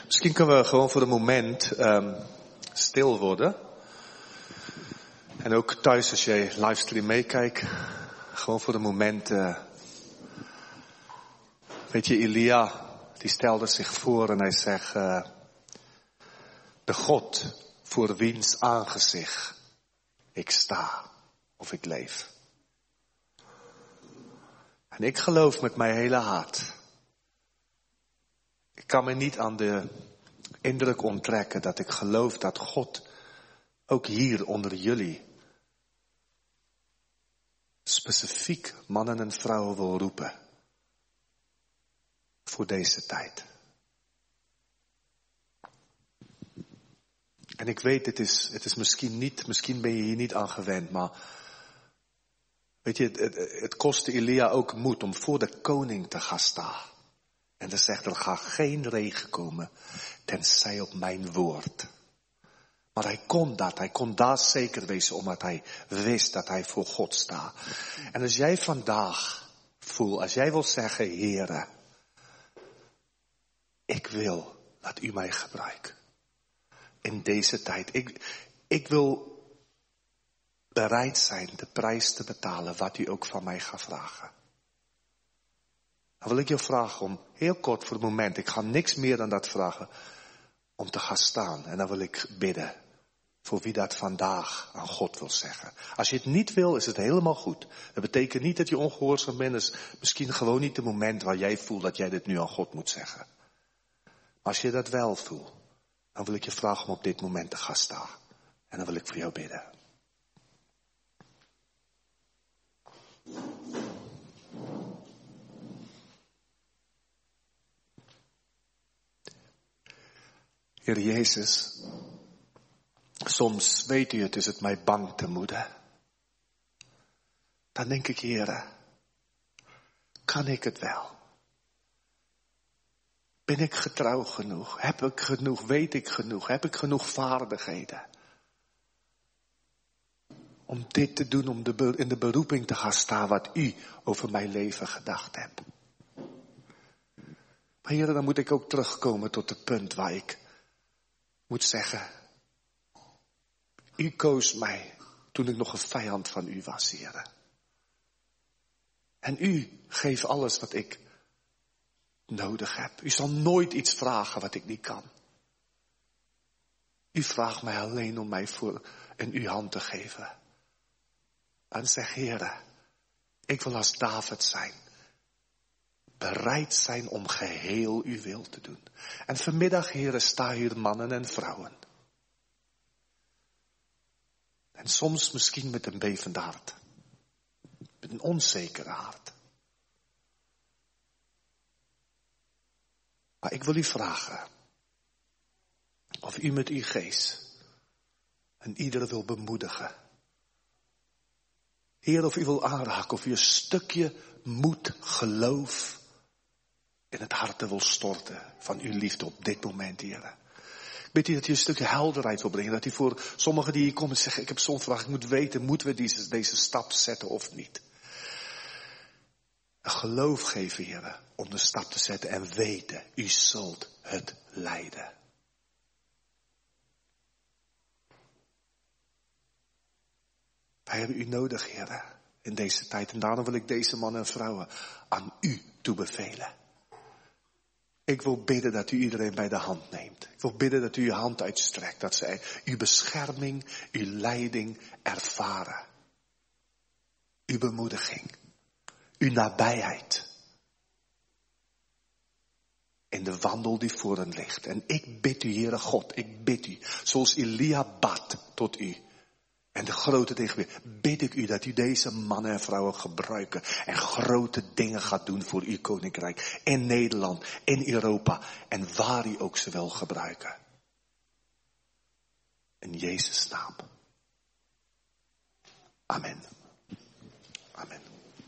Misschien kunnen we gewoon voor een moment stil worden. En ook thuis als je livestream meekijkt, gewoon voor een moment. Weet je, Elia, die stelde zich voor en hij zegt, de God voor wiens aangezicht ik sta of ik leef. En ik geloof met mijn hele hart. Ik kan me niet aan de indruk onttrekken dat ik geloof dat God ook hier onder jullie specifiek mannen en vrouwen wil roepen voor deze tijd. En ik weet, het is misschien ben je hier niet aan gewend, maar weet je, het kostte Elia ook moed om voor de koning te gaan staan. En te zeggen, er gaat geen regen komen, tenzij op mijn woord. Maar hij kon daar zeker wezen, omdat hij wist dat hij voor God staat. En als jij vandaag voelt, als jij wil zeggen, Heere, ik wil dat u mij gebruikt. In deze tijd. Ik wil bereid zijn de prijs te betalen wat u ook van mij gaat vragen. Dan wil ik je vragen om heel kort voor het moment, ik ga niks meer dan dat vragen, om te gaan staan. En dan wil ik bidden voor wie dat vandaag aan God wil zeggen. Als je het niet wil, is het helemaal goed. Dat betekent niet dat je ongehoorzaam bent. Dat is misschien gewoon niet het moment waar jij voelt dat jij dit nu aan God moet zeggen. Maar als je dat wel voelt, dan wil ik je vragen om op dit moment te gaan staan. En dan wil ik voor jou bidden. Heer Jezus, soms weet u het, is het mij bang te moeden. Dan denk ik, Heere, kan ik het wel? Ben ik getrouw genoeg? Heb ik genoeg? Weet ik genoeg? Heb ik genoeg vaardigheden? Om dit te doen, om in de beroeping te gaan staan wat u over mijn leven gedacht hebt. Maar Heere, dan moet ik ook terugkomen tot het punt waar ik moet zeggen, u koos mij toen ik nog een vijand van u was, Heere. En u geeft alles wat ik nodig heb. U zal nooit iets vragen wat ik niet kan. U vraagt mij alleen om mij in uw hand te geven. En zeg, Heere, ik wil als David zijn. Bereid zijn om geheel uw wil te doen. En vanmiddag, Heere, sta hier mannen en vrouwen. En soms misschien met een bevend hart. Met een onzeker hart. Maar ik wil u vragen. Of u met uw geest. En ieder wil bemoedigen. Heer, of u wil aanraken. Of u een stukje moed, geloof in het hart wil storten van uw liefde op dit moment, Heer. Ik bid u dat u een stukje helderheid wil brengen. Dat u voor sommigen die hier komen zeggen, ik heb zo'n vraag, ik moet weten, moeten we deze stap zetten of niet? Een geloof geven, Heer, om de stap te zetten en weten, u zult het leiden. Wij hebben u nodig, Heer, in deze tijd. En daarom wil ik deze mannen en vrouwen aan u toebevelen. Ik wil bidden dat u iedereen bij de hand neemt. Ik wil bidden dat u uw hand uitstrekt. Dat zij uw bescherming, uw leiding ervaren. Uw bemoediging. Uw nabijheid. In de wandel die voor hen ligt. En ik bid u, Heere God, ik bid u. Zoals Elia bad tot u. En de grote tegenweer, bid ik u dat u deze mannen en vrouwen gebruiken en grote dingen gaat doen voor uw koninkrijk. In Nederland, in Europa en waar u ook ze wil gebruiken. In Jezus' naam. Amen. Amen.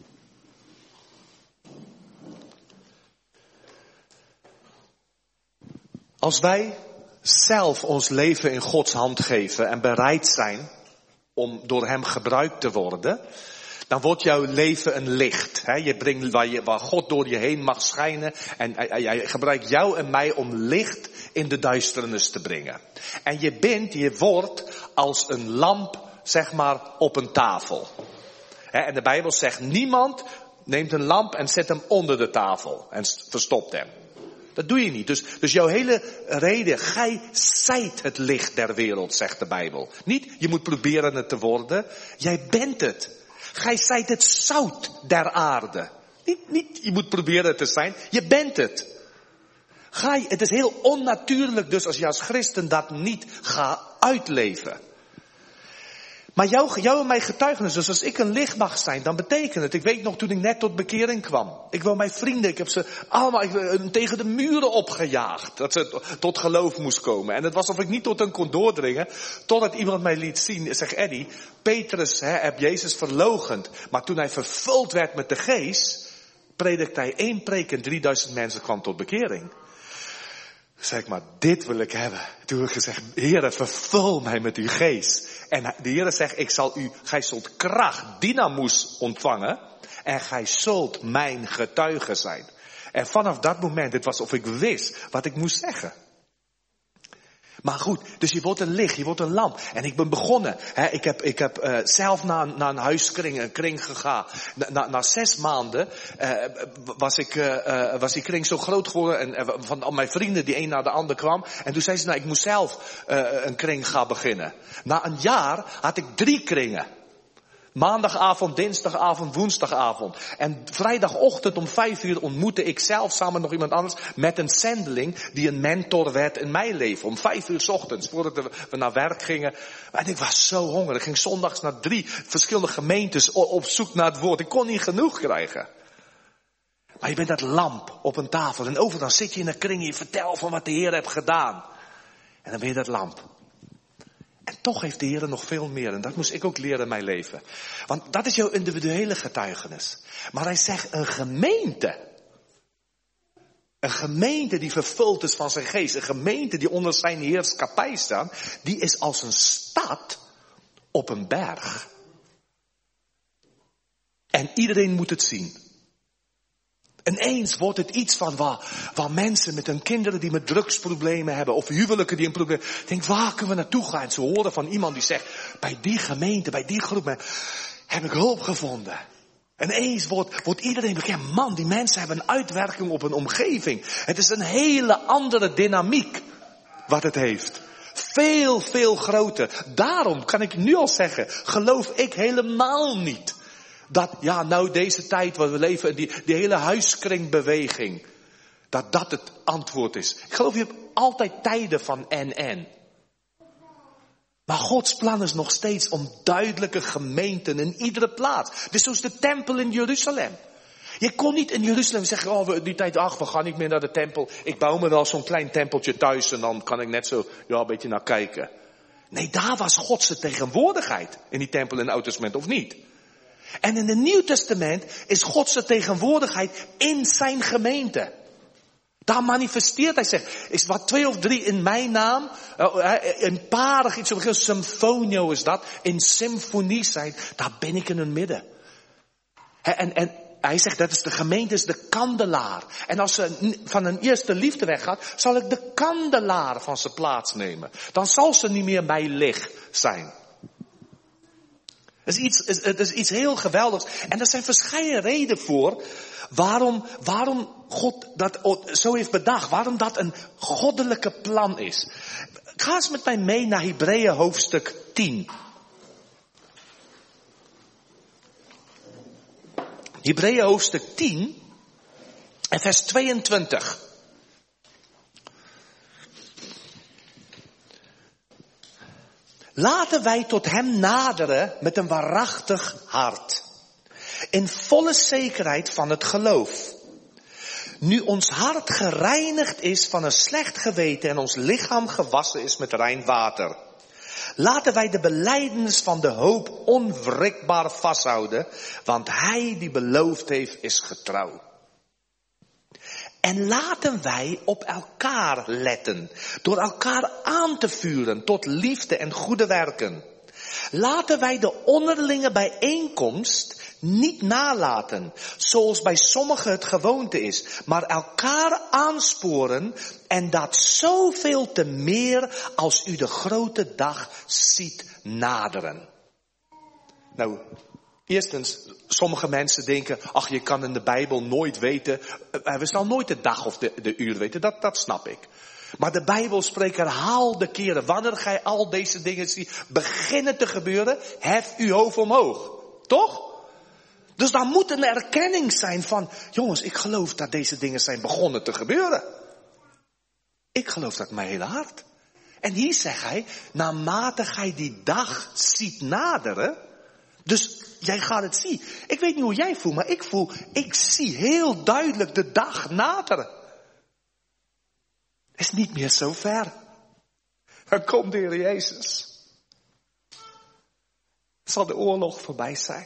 Als wij zelf ons leven in Gods hand geven en bereid zijn om door hem gebruikt te worden, dan wordt jouw leven een licht. Hè? Je brengt waar God door je heen mag schijnen. En hij gebruikt jou en mij om licht in de duisternis te brengen. En je wordt als een lamp, zeg maar, op een tafel. Hè? En de Bijbel zegt, niemand neemt een lamp en zet hem onder de tafel. En verstopt hem. Dat doe je niet. Dus jouw hele reden, gij zijt het licht der wereld, zegt de Bijbel. Niet, je moet proberen het te worden. Jij bent het. Gij zijt het zout der aarde. Niet, je moet proberen het te zijn. Je bent het. Het is heel onnatuurlijk dus als je als christen dat niet gaat uitleven. Maar jou en mijn getuigenis, dus als ik een licht mag zijn, dan betekent het, ik weet nog toen ik net tot bekering kwam. Ik wil mijn vrienden, ik heb ze allemaal tegen de muren opgejaagd. Dat ze tot geloof moest komen. En het was alsof ik niet tot hen kon doordringen, totdat iemand mij liet zien. Zeg Eddie, Petrus heb Jezus verloochend. Maar toen hij vervuld werd met de geest, predikte hij 1 preek en 3000 mensen kwamen tot bekering. Zeg ik, maar dit wil ik hebben. Toen heb ik gezegd, Heere, vervul mij met uw geest. En de Heere zegt, gij zult kracht, dynamus ontvangen. En gij zult mijn getuige zijn. En vanaf dat moment, het was of ik wist wat ik moest zeggen. Maar goed, dus je wordt een licht, je wordt een lamp. En ik ben begonnen. Ik heb zelf naar een huiskring, een kring gegaan. Na 6 maanden was die kring zo groot geworden. En van al mijn vrienden die een naar de ander kwam. En toen zei ze, ik moest zelf een kring gaan beginnen. Na een jaar had ik 3 kringen. Maandagavond, dinsdagavond, woensdagavond. En vrijdagochtend om 5:00 ontmoette ik zelf samen nog iemand anders met een zendeling die een mentor werd in mijn leven. Om 5:00 ochtends, voordat we naar werk gingen. En ik was zo hongerig. Ik ging zondags naar 3 verschillende gemeentes op zoek naar het woord. Ik kon niet genoeg krijgen. Maar je bent dat lamp op een tafel. En overal zit je in een kring en je vertelt van wat de Heer heeft gedaan. En dan ben je dat lamp. En toch heeft de Heer nog veel meer. En dat moest ik ook leren in mijn leven. Want dat is jouw individuele getuigenis. Maar hij zegt een gemeente. Een gemeente die vervuld is van zijn geest. Een gemeente die onder zijn heerschappij staat. Die is als een stad op een berg. En iedereen moet het zien. En eens wordt het iets van waar mensen met hun kinderen die met drugsproblemen hebben. Of huwelijken die een probleem hebben. Denk, waar kunnen we naartoe gaan? En ze horen van iemand die zegt, bij die gemeente, bij die groep heb ik hulp gevonden. En eens wordt iedereen bekend. Man, die mensen hebben een uitwerking op een omgeving. Het is een hele andere dynamiek wat het heeft. Veel, veel groter. Daarom kan ik nu al zeggen, geloof ik helemaal niet. Dat, deze tijd waar we leven, die hele huiskringbeweging, dat het antwoord is. Ik geloof, je hebt altijd tijden van en. Maar Gods plan is nog steeds om duidelijke gemeenten in iedere plaats. Dus zoals de tempel in Jeruzalem. Je kon niet in Jeruzalem zeggen, die tijd, we gaan niet meer naar de tempel. Ik bouw me wel zo'n klein tempeltje thuis en dan kan ik net zo, een beetje naar kijken. Nee, daar was Gods tegenwoordigheid in die tempel in het Oude Testament, of niet? En in het Nieuw Testament is Gods tegenwoordigheid in zijn gemeente. Daar manifesteert hij zich. Is wat 2 of 3 in mijn naam. Een parig iets. Symfonio is dat. In symfonie zijn. Daar ben ik in hun midden. En hij zegt dat is de gemeente is de kandelaar. En als ze van een eerste liefde weggaat. Zal ik de kandelaar van zijn plaats nemen. Dan zal ze niet meer mijn licht zijn. Het is iets heel geweldigs. En er zijn verschillende redenen voor waarom God dat zo heeft bedacht. Waarom dat een goddelijke plan is. Ga eens met mij mee naar Hebreeën hoofdstuk 10. Hebreeën hoofdstuk 10 en vers 22. Laten wij tot hem naderen met een waarachtig hart. In volle zekerheid van het geloof. Nu ons hart gereinigd is van een slecht geweten en ons lichaam gewassen is met rein water. Laten wij de belijdenis van de hoop onwrikbaar vasthouden, want hij die beloofd heeft is getrouw. En laten wij op elkaar letten, door elkaar aan te vuren tot liefde en goede werken. Laten wij de onderlinge bijeenkomst niet nalaten, zoals bij sommigen het gewoonte is, maar elkaar aansporen en dat zoveel te meer als u de grote dag ziet naderen. Nou, eerstens, sommige mensen denken, ach, je kan in de Bijbel nooit weten, we zullen nooit de dag of de uur weten, dat snap ik. Maar de Bijbel spreekt herhaalde keren, wanneer gij al deze dingen ziet beginnen te gebeuren, hef uw hoofd omhoog. Toch? Dus daar moet een erkenning zijn van, jongens, ik geloof dat deze dingen zijn begonnen te gebeuren. Ik geloof dat mijn hele hart. En hier zegt hij, naarmate gij die dag ziet naderen, dus jij gaat het zien. Ik weet niet hoe jij voelt, maar ik zie heel duidelijk de dag naderen. Het is niet meer zo ver. Dan komt de Heer Jezus. Zal de oorlog voorbij zijn.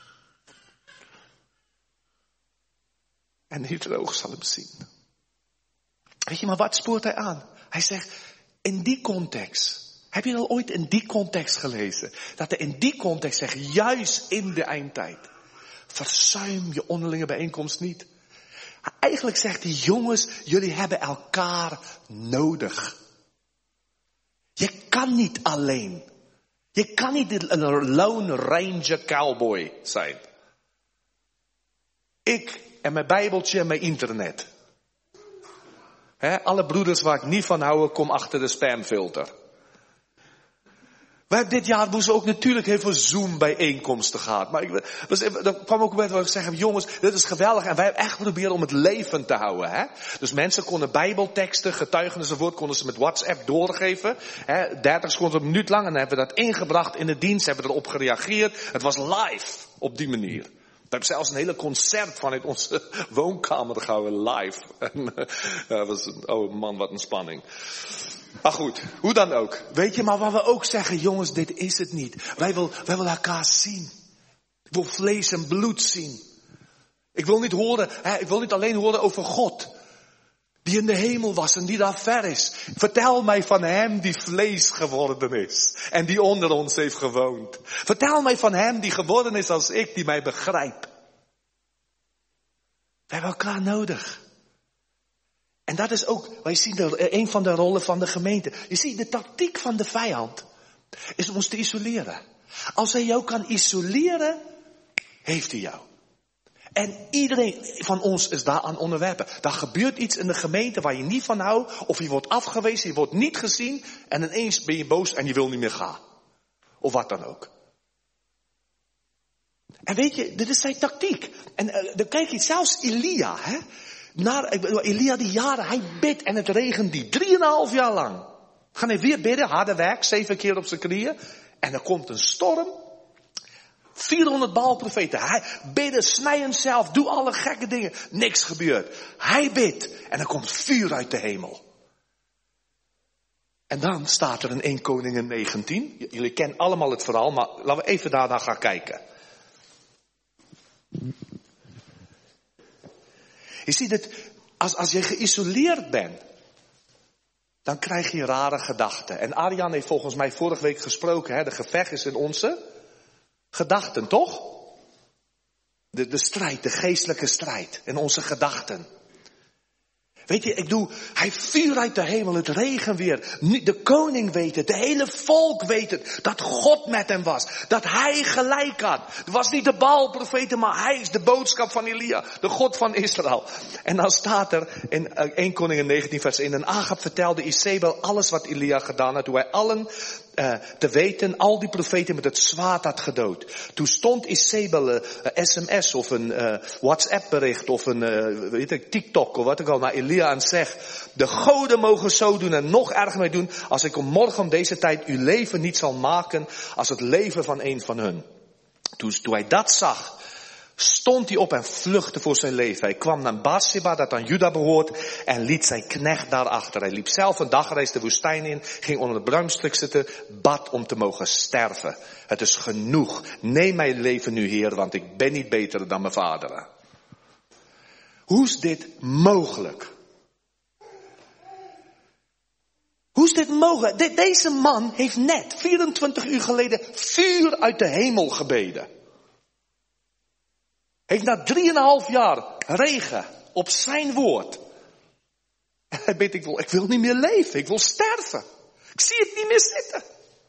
En ieder oog zal hem zien. Weet je, maar wat spoort hij aan? Hij zegt, in die context. Heb je al ooit in die context gelezen? Dat hij in die context zegt, juist in de eindtijd. Verzuim je onderlinge bijeenkomst niet. Eigenlijk zegt hij, jongens, jullie hebben elkaar nodig. Je kan niet alleen. Je kan niet een lone ranger cowboy zijn. Ik en mijn bijbeltje en mijn internet. Alle broeders waar ik niet van hou, kom achter de spamfilter. Dit jaar moesten we ook natuurlijk heel veel Zoom-bijeenkomsten gehad. Maar dat kwam ook een moment waar ik zeg, jongens, dit is geweldig. En wij hebben echt geprobeerd om het levend te houden. Hè? Dus mensen konden bijbelteksten, getuigenissen enzovoort, konden ze met WhatsApp doorgeven. 30 seconden een minuut lang. En dan hebben we dat ingebracht in de dienst, hebben we erop gereageerd. Het was live op die manier. We hebben zelfs een hele concert vanuit onze woonkamer gehouden, live. En, oh man, wat een spanning. Maar goed, hoe dan ook. Weet je, maar wat we ook zeggen, jongens, dit is het niet. Wij willen elkaar zien. Ik wil vlees en bloed zien. Ik wil niet alleen horen over God. Die in de hemel was en die daar ver is. Vertel mij van hem die vlees geworden is. En die onder ons heeft gewoond. Vertel mij van hem die geworden is als ik, die mij begrijpt. We hebben elkaar nodig. En dat is ook, wij zien een van de rollen van de gemeente. Je ziet, de tactiek van de vijand is om ons te isoleren. Als hij jou kan isoleren, heeft hij jou. En iedereen van ons is daaraan onderwerpen. Daar gebeurt iets in de gemeente waar je niet van houdt. Of je wordt afgewezen, je wordt niet gezien. En ineens ben je boos en je wil niet meer gaan. Of wat dan ook. En weet je, dit is zijn tactiek. En dan kijk je zelfs Elia, hè. Elia die jaren, hij bidt en het regent die 3,5 jaar lang. Gaan hij weer bidden, harde werk, 7 keer op zijn knieën. En er komt een storm. 400 Baalprofeten. Hij bidden, snijden zelf, doe alle gekke dingen. Niks gebeurt. Hij bidt en er komt vuur uit de hemel. En dan staat er in 1 Koningen 19. Jullie kennen allemaal het verhaal, maar laten we even daarna gaan kijken. Je ziet het, als je geïsoleerd bent, dan krijg je rare gedachten. En Arjan heeft volgens mij vorige week gesproken, hè, de gevecht is in onze gedachten, toch? De strijd, de geestelijke strijd in onze gedachten. Weet je, hij vuur uit de hemel, het regen weer. De koning weet het, de hele volk weet het. Dat God met hem was, dat hij gelijk had. Het was niet de Baalprofeten, maar hij is de boodschap van Elia, de God van Israël. En dan staat er in 1 Koningen 19 vers 1. En Agab vertelde Izebel alles wat Elia gedaan had, hoe hij allen te weten, al die profeten met het zwaard had gedood. Toen stond Izebel een sms of een WhatsApp bericht of een TikTok of wat ook al naar Elia en zegt, de goden mogen zo doen en nog erger mee doen als ik morgen om deze tijd uw leven niet zal maken als het leven van een van hun. Toen hij dat zag, stond hij op en vluchtte voor zijn leven. Hij kwam naar Beersheba, dat aan Juda behoort, en liet zijn knecht daarachter. Hij liep zelf een dagreis de woestijn in, ging onder het braamstruik zitten, bad om te mogen sterven. Het is genoeg. Neem mijn leven nu, Heer, want ik ben niet beter dan mijn vaderen. Hoe is dit mogelijk? Hoe is dit mogelijk? Deze man heeft net 24 uur geleden vuur uit de hemel gebeden. Heeft na 3,5 jaar regen op zijn woord. En hij weet, ik wil niet meer leven. Ik wil sterven. Ik zie het niet meer zitten.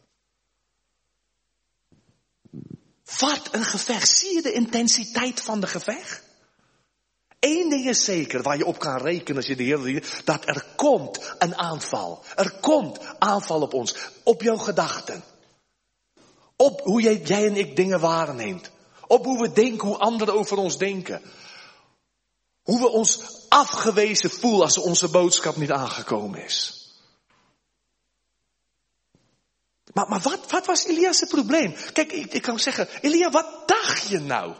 Wat een gevecht. Zie je de intensiteit van de gevecht? Eén ding is zeker waar je op kan rekenen als je de Heer dient. Dat er komt een aanval. Er komt aanval op ons. Op jouw gedachten. Op hoe jij en ik dingen waarneemt. Op hoe we denken, hoe anderen over ons denken. Hoe we ons afgewezen voelen als onze boodschap niet aangekomen is. Maar wat was Elia's probleem? Kijk, ik kan zeggen, Elia, wat dacht je nou?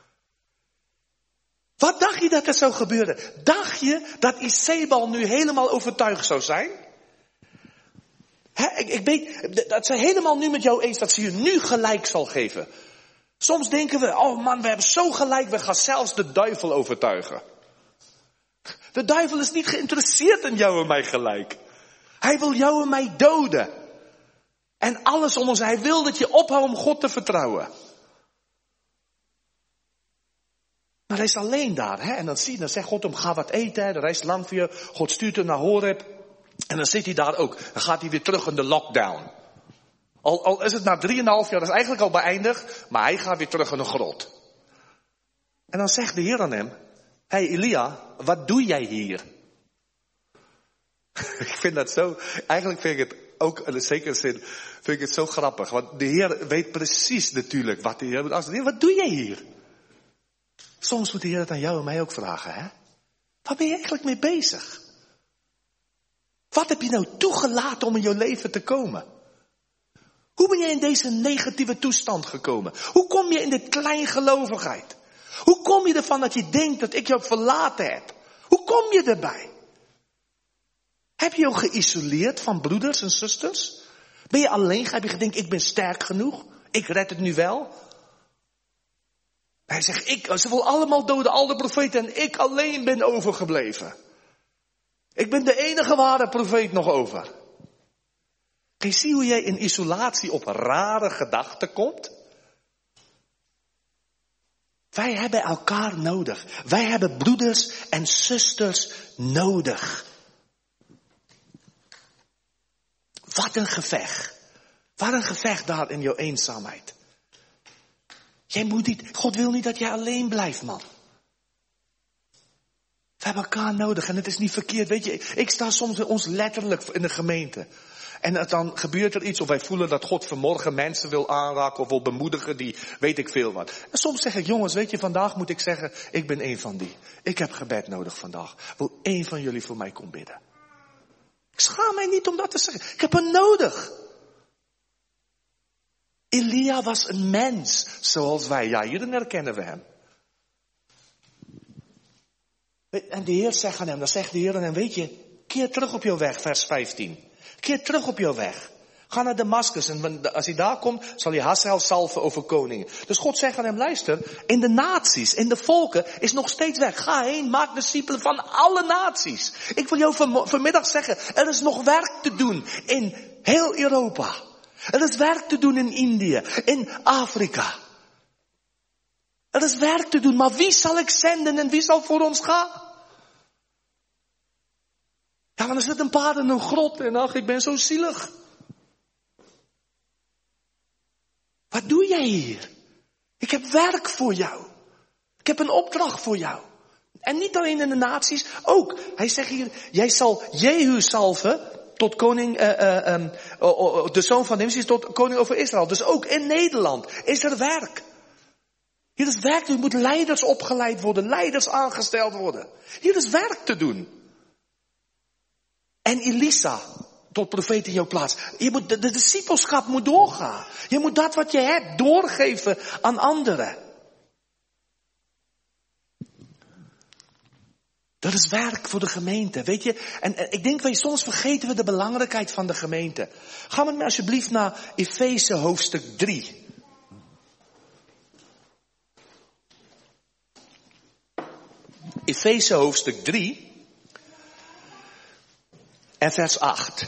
Wat dacht je dat er zou gebeuren? Dacht je dat Isebal nu helemaal overtuigd zou zijn? Ik weet dat ze helemaal nu met jou eens dat ze je nu gelijk zal geven. Soms denken we, oh man, we hebben zo gelijk, we gaan zelfs de duivel overtuigen. De duivel is niet geïnteresseerd in jou en mij gelijk. Hij wil jou en mij doden. En alles om ons, hij wil dat je ophoudt om God te vertrouwen. Maar hij is alleen daar, hè? En dan zegt God hem, ga wat eten, hè? De reis lang voor je. God stuurt hem naar Horeb. En dan zit hij daar ook. Dan gaat hij weer terug in de lockdown. Al is het na 3,5 jaar, dat is eigenlijk al beëindigd. Maar hij gaat weer terug in een grot. En dan zegt de Heer aan hem, hey Elia, wat doe jij hier? Ik vind dat zo, eigenlijk vind ik het ook in een zekere zin, vind ik het zo grappig. Want de Heer weet precies natuurlijk wat de Heer moet afdoen. Wat doe jij hier? Soms moet de Heer het aan jou en mij ook vragen, hè? Waar ben je eigenlijk mee bezig? Wat heb je nou toegelaten om in jouw leven te komen? Hoe ben jij in deze negatieve toestand gekomen? Hoe kom je in dit kleingelovigheid? Hoe kom je ervan dat je denkt dat ik jou verlaten heb? Hoe kom je erbij? Heb je jou geïsoleerd van broeders en zusters? Ben je alleen? Heb je gedacht, ik ben sterk genoeg? Ik red het nu wel? Hij zegt, ze willen allemaal doden, al de profeten, en ik alleen ben overgebleven. Ik ben de enige ware profeet nog over. Kun je zien hoe jij in isolatie op rare gedachten komt? Wij hebben elkaar nodig. Wij hebben broeders en zusters nodig. Wat een gevecht. Wat een gevecht daar in jouw eenzaamheid. God wil niet dat jij alleen blijft, man. We hebben elkaar nodig en het is niet verkeerd. Weet je, ik sta soms bij ons letterlijk in de gemeente. En dan gebeurt er iets of wij voelen dat God vanmorgen mensen wil aanraken of wil bemoedigen die weet ik veel wat. En soms zeg ik, jongens, weet je, vandaag moet ik zeggen, ik ben één van die. Ik heb gebed nodig vandaag. Wil één van jullie voor mij komen bidden? Ik schaam mij niet om dat te zeggen. Ik heb hem nodig. Elia was een mens, zoals wij. Ja, hierin herkennen we hem. En de Heer zegt aan hem, dan zegt de Heer aan hem, weet je, keer terug op jouw weg, vers 15. Keer terug op jouw weg. Ga naar Damascus en als hij daar komt, zal hij Hazael salven over koningen. Dus God zegt aan hem, luister, in de naties, in de volken is nog steeds weg. Ga heen, maak discipelen van alle naties. Ik wil jou vanmiddag zeggen, er is nog werk te doen in heel Europa. Er is werk te doen in Indië, in Afrika. Er is werk te doen, maar wie zal ik zenden en wie zal voor ons gaan? Ja, want er zit een paar in een grot en ach, ik ben zo zielig. Wat doe jij hier? Ik heb werk voor jou. Ik heb een opdracht voor jou. En niet alleen in de naties, ook. Hij zegt hier, jij zal Jehu salven tot koning, de zoon van Nimsi tot koning over Israël. Dus ook in Nederland is er werk. Hier is werk, er moeten leiders opgeleid worden, leiders aangesteld worden. Hier is werk te doen. En Elisa, tot profeet in jouw plaats. De discipelschap moet doorgaan. Je moet dat wat je hebt doorgeven aan anderen. Dat is werk voor de gemeente, weet je. En ik denk, soms vergeten we de belangrijkheid van de gemeente. Ga met mij alsjeblieft naar Efeze hoofdstuk 3. Efeze hoofdstuk 3 en vers 8.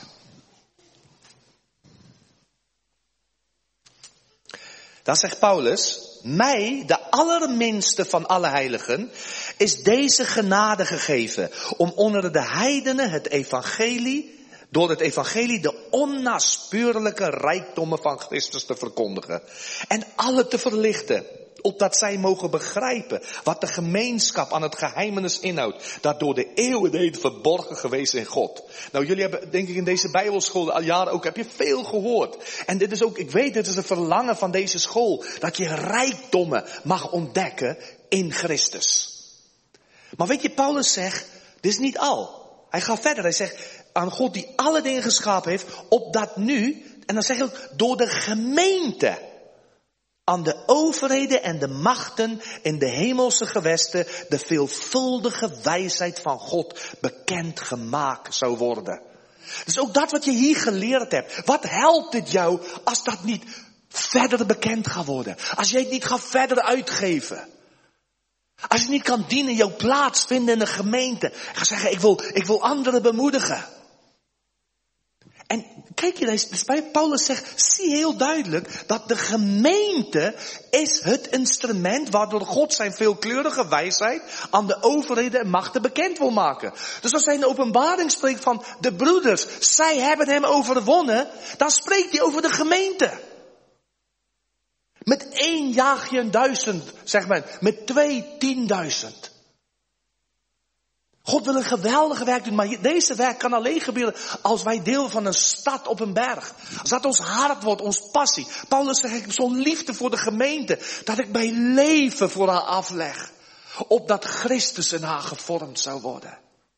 Daar zegt Paulus, mij, de allerminste van alle heiligen, is deze genade gegeven om onder de heidenen door het evangelie de onnaspeurlijke rijkdommen van Christus te verkondigen. En alle te verlichten, opdat zij mogen begrijpen wat de gemeenschap aan het geheimenis inhoudt, dat door de eeuwen heen verborgen geweest in God. Nou, jullie hebben, denk ik, in deze bijbelschool al jaren ook, heb je veel gehoord. En dit is ook, ik weet, dit is een verlangen van deze school, dat je rijkdommen mag ontdekken in Christus. Maar weet je, Paulus zegt, dit is niet al. Hij gaat verder, hij zegt, aan God die alle dingen geschapen heeft, opdat nu, en dan zeg je ook, door de gemeente, aan de overheden en de machten in de hemelse gewesten de veelvuldige wijsheid van God bekend gemaakt zou worden. Dus ook dat wat je hier geleerd hebt, wat helpt het jou als dat niet verder bekend gaat worden? Als jij het niet gaat verder uitgeven? Als je niet kan dienen, jouw plaats vinden in de gemeente. Ga zeggen, ik wil anderen bemoedigen. En kijk je, Paulus zegt, zie heel duidelijk dat de gemeente is het instrument waardoor God zijn veelkleurige wijsheid aan de overheden en machten bekend wil maken. Dus als hij in de openbaring spreekt van de broeders, zij hebben hem overwonnen, dan spreekt hij over de gemeente. Met 1 jaag je 1000, zegt men, met 2 10.000. God wil een geweldige werk doen, maar deze werk kan alleen gebeuren als wij deel van een stad op een berg. Als dat ons hart wordt, ons passie. Paulus zegt, ik heb zo'n liefde voor de gemeente, dat ik mijn leven voor haar afleg. Opdat Christus in haar gevormd zou worden.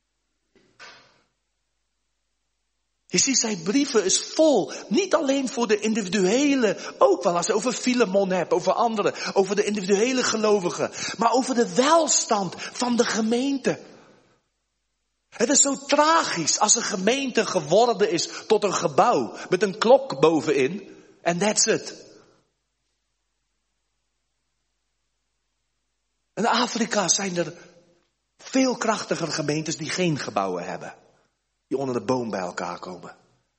Je ziet, zijn brieven is vol. Niet alleen voor de individuele, ook wel als je over Filemon hebt, over anderen, over de individuele gelovigen. Maar over de welstand van de gemeente. Het is zo tragisch als een gemeente geworden is tot een gebouw met een klok bovenin. En that's it. In Afrika zijn er veel krachtiger gemeentes die geen gebouwen hebben. Die onder de boom bij elkaar komen.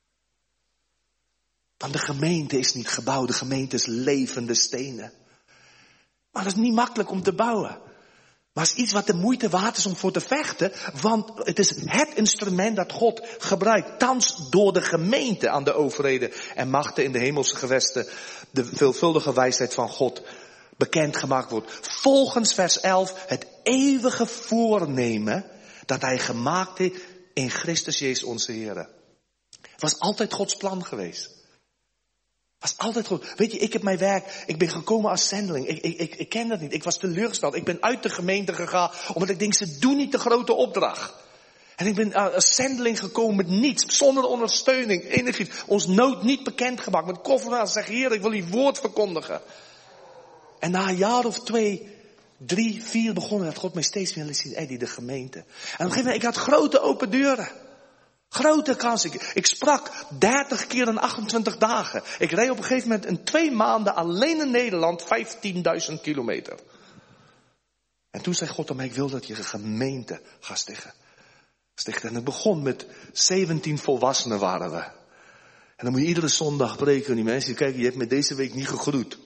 Want de gemeente is niet gebouwd, de gemeente is levende stenen. Maar dat is niet makkelijk om te bouwen. Maar het is iets wat de moeite waard is om voor te vechten. Want het is het instrument dat God gebruikt. Thans door de gemeente aan de overheden en machten in de hemelse gewesten. De veelvuldige wijsheid van God bekendgemaakt wordt. Volgens vers 11 het eeuwige voornemen dat hij gemaakt heeft in Christus Jezus onze Heer. Het was altijd Gods plan geweest. Was altijd goed. Weet je, ik heb mijn werk, ik ben gekomen als zendeling. Ik ken dat niet. Ik was teleurgesteld. Ik ben uit de gemeente gegaan, omdat ik denk, ze doen niet de grote opdracht. En ik ben als zendeling gekomen met niets, zonder ondersteuning, energie. Ons nood niet bekendgemaakt. Met koffer zeg, Heer, ik wil uw woord verkondigen. En na een jaar of 2, 3, 4 begonnen dat God mij steeds meer liet zien, Eddie, de gemeente. En op een gegeven moment, ik had grote open deuren. Grote kans. Ik sprak 30 keer in 28 dagen. Ik reed op een gegeven moment in 2 maanden alleen in Nederland 15.000 kilometer. En toen zei God aan mij, ik wil dat je een gemeente gaat stichten. En het begon met 17 volwassenen waren we. En dan moet je iedere zondag preken en die mensen kijken, je hebt me deze week niet gegroet.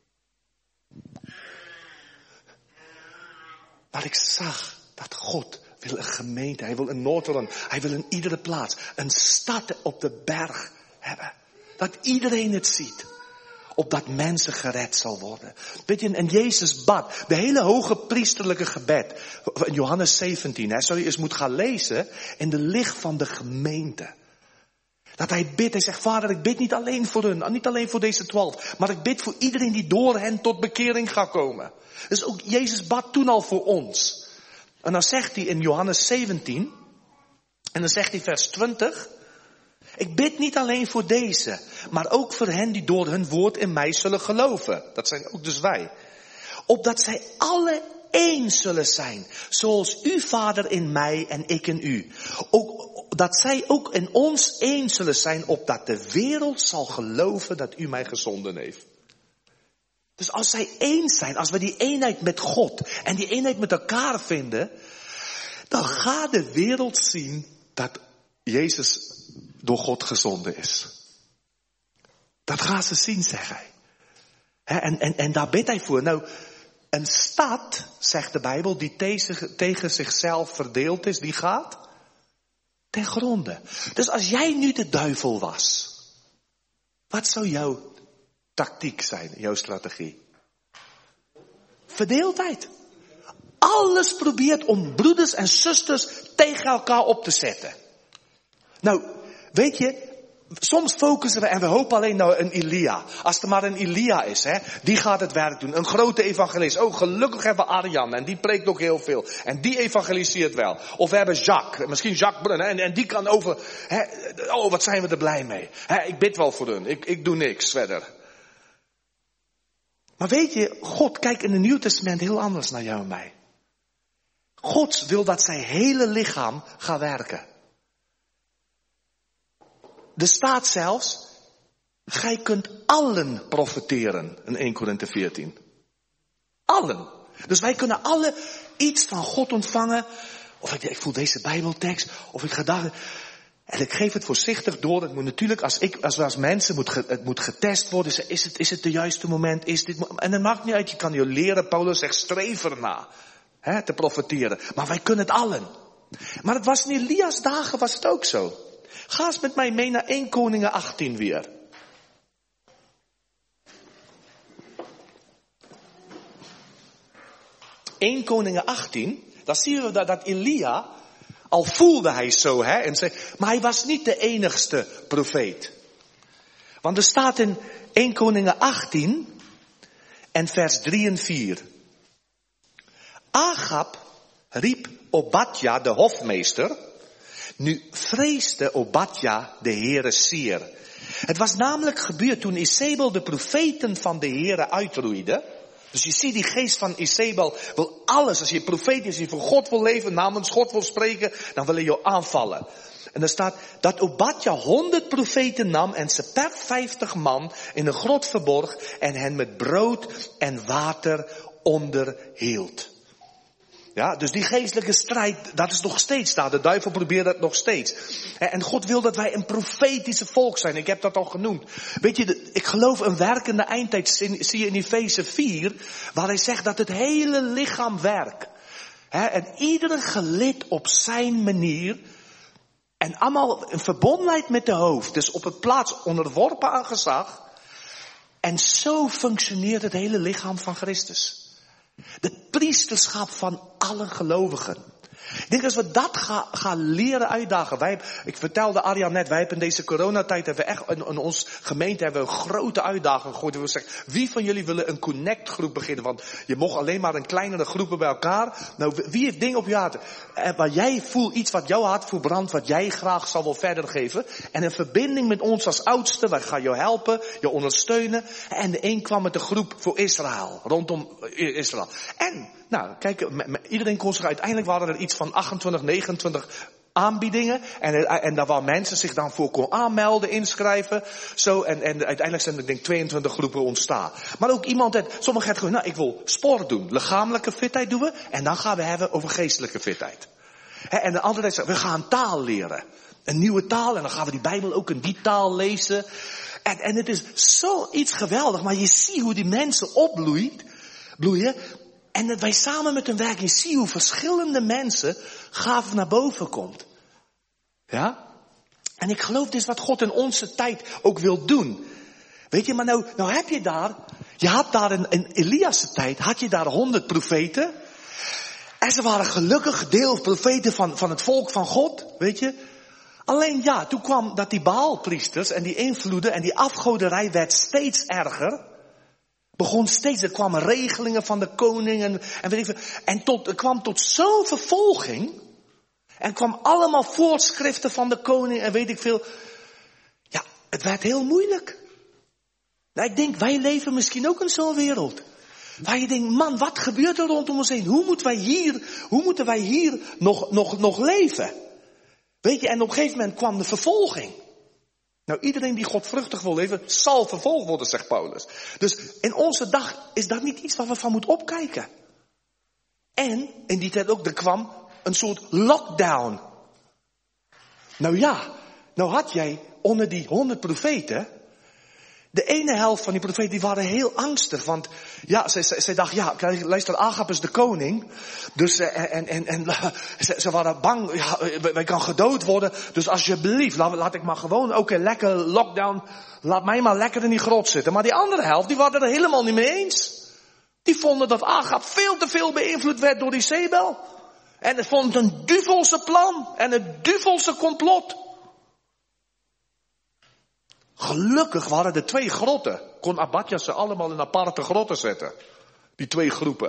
Maar ik zag dat God wil een gemeente, hij wil een Noord-Holland, hij wil in iedere plaats een stad op de berg hebben. Dat iedereen het ziet. Opdat mensen gered zal worden. Weet je, en Jezus bad, de hele hoge priesterlijke gebed, in Johannes 17, zou je eens moeten gaan lezen, in de licht van de gemeente. Dat hij bidt, hij zegt, Vader, ik bid niet alleen voor hun, niet alleen voor deze 12, maar ik bid voor iedereen die door hen tot bekering gaat komen. Dus ook Jezus bad toen al voor ons. En dan zegt hij in Johannes 17, en dan zegt hij vers 20, ik bid niet alleen voor deze, maar ook voor hen die door hun woord in mij zullen geloven. Dat zijn ook dus wij. Opdat zij alle één zullen zijn, zoals u, Vader, in mij en ik in u. Dat zij ook in ons één zullen zijn, opdat de wereld zal geloven dat u mij gezonden heeft. Dus als zij één zijn, als we die eenheid met God en die eenheid met elkaar vinden, dan gaat de wereld zien dat Jezus door God gezonden is. Dat gaan ze zien, zeg hij. En daar bidt hij voor. Nou, een stad, zegt de Bijbel, die tegen zichzelf verdeeld is, die gaat ten gronde. Dus als jij nu de duivel was, wat zou jouw tactiek zijn, jouw strategie? Verdeeldheid. Alles probeert om broeders en zusters tegen elkaar op te zetten. Nou, weet je, soms focussen we en we hopen alleen naar een Elia. Als er maar een Elia is, die gaat het werk doen. Een grote evangelist. Oh, gelukkig hebben we Arjan en die preekt ook heel veel. En die evangeliseert wel. Of we hebben Jacques, misschien Jacques Brun, en die kan over. Oh, wat zijn we er blij mee. Ik bid wel voor hun. Ik doe niks verder. Maar weet je, God kijkt in het Nieuw Testament heel anders naar jou en mij. God wil dat zijn hele lichaam gaat werken. Er staat zelfs, gij kunt allen profiteren in 1 Korinthe 14. Allen. Dus wij kunnen alle iets van God ontvangen. Of ik voel deze Bijbeltekst. Of ik ga daar. En ik geef het voorzichtig door. Het moet natuurlijk, als mensen, het moet getest worden. Is het de juiste moment? En dat maakt niet uit. Je kan je leren. Paulus zegt, streef erna. Te profiteren. Maar wij kunnen het allen. Maar het was in Elia's dagen was het ook zo. Ga eens met mij mee naar 1 Koningen 18 weer. 1 Koningen 18, dan zien we dat Elia, al voelde hij zo, maar hij was niet de enigste profeet. Want er staat in 1 Koningen 18 en vers 3 en 4. Agab riep Obadja, de hofmeester. Nu vreesde Obadja de Heere zeer. Het was namelijk gebeurd toen Isabel de profeten van de Heere uitroeide. Dus je ziet die geest van Isabel wil alles. Als je profeet is, als je voor God wil leven, namens God wil spreken, dan wil hij jou aanvallen. En er staat dat Obadja 100 profeten nam en ze per 50 man in een grot verborg en hen met brood en water onderhield. Ja, dus die geestelijke strijd, dat is nog steeds daar. De duivel probeert dat nog steeds. En God wil dat wij een profetische volk zijn. Ik heb dat al genoemd. Weet je, ik geloof een werkende eindtijd zie je in Efeze 4, waar hij zegt dat het hele lichaam werkt. En iedere gelid op zijn manier. En allemaal in verbondenheid met de hoofd. Dus op een plaats onderworpen aan gezag. En zo functioneert het hele lichaam van Christus. De priesterschap van alle gelovigen. Ik denk als we dat gaan leren uitdagen. Ik vertelde Arjan net, wij hebben in deze coronatijd hebben we echt in onze gemeente hebben we een grote uitdaging gegooid. We zeggen, wie van jullie willen een connect groep beginnen? Want je mocht alleen maar in kleinere groepen bij elkaar. Nou, wie heeft dingen op je hart? Waar jij voelt iets wat jouw hart voor brandt, wat jij graag zal wel verder geven. En een verbinding met ons als oudste, wij gaan jou helpen, je ondersteunen. En de een kwam met de groep voor Israël, rondom Israël. En, nou, kijk, iedereen kon zich uiteindelijk waren er iets van 28, 29 aanbiedingen. En daar waar mensen zich dan voor kon aanmelden, inschrijven. Zo, en uiteindelijk zijn er denk ik 22 groepen ontstaan. Maar ook iemand, sommigen hebben gewoon, ik wil sport doen. Lichamelijke fitheid doen we. En dan gaan we hebben over geestelijke fitheid. En de andere zegt, we gaan taal leren. Een nieuwe taal. En dan gaan we die Bijbel ook in die taal lezen. En het is zoiets geweldig. Maar je ziet hoe die mensen bloeien. En dat wij samen met hun werken zien hoe verschillende mensen gaaf naar boven komt. Ja? En ik geloof dit is wat God in onze tijd ook wil doen. Weet je, maar nou heb je daar, je had daar in Elias' tijd, had je daar 100 profeten. En ze waren gelukkig deel profeten van het volk van God, weet je. Alleen ja, toen kwam dat die Baalpriesters en die invloeden en die afgoderij werd steeds erger. Er kwamen regelingen van de koning en weet ik veel. En er kwam tot zo'n vervolging. En kwam allemaal voorschriften van de koning en weet ik veel. Ja, het werd heel moeilijk. Nou, ik denk, wij leven misschien ook in zo'n wereld. Waar je denkt, man, wat gebeurt er rondom ons heen? Hoe moeten wij hier nog leven? Weet je, en op een gegeven moment kwam de vervolging. Nou, iedereen die godvruchtig wil leven, zal vervolgd worden, zegt Paulus. Dus in onze dag is dat niet iets waar we van moeten opkijken. En in die tijd ook, er kwam een soort lockdown. Nou ja, nou had jij onder die 100 profeten, De ene helft van die profeten, die waren heel angstig. Want ja, zij dacht, ja, luister, Agab is de koning. Dus, ze waren bang, ja, wij kan gedood worden. Dus alsjeblieft, laat ik maar gewoon, oké, lekker lockdown. Laat mij maar lekker in die grot zitten. Maar die andere helft, die waren er helemaal niet mee eens. Die vonden dat Agab veel te veel beïnvloed werd door die Jezebel. En het vond een duvelse plan en een duvelse complot. Gelukkig waren er 2 grotten. Kon Abadja ze allemaal in aparte grotten zetten. Die 2 groepen.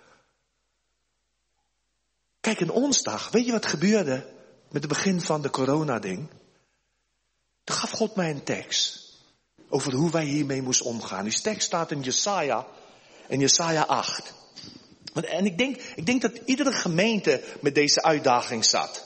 Kijk, in ons dag, weet je wat gebeurde met het begin van de corona-ding? Toen gaf God mij een tekst over hoe wij hiermee moesten omgaan. Die tekst staat in Jesaja 8. En ik denk dat iedere gemeente met deze uitdaging zat.